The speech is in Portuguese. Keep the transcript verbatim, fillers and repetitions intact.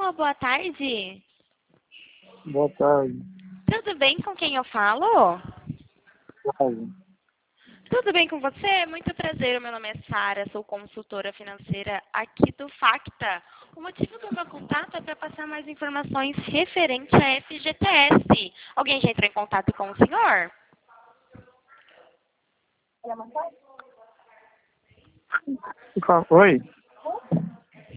Alô, boa tarde. Boa tarde. Tudo bem com quem eu falo? Flávio. Tudo bem com você? Muito prazer, o meu nome é Sara, sou consultora financeira aqui do Facta. O motivo do meu contato é para passar mais informações referente a F G T S. Alguém já entrou em contato com o senhor? Oi?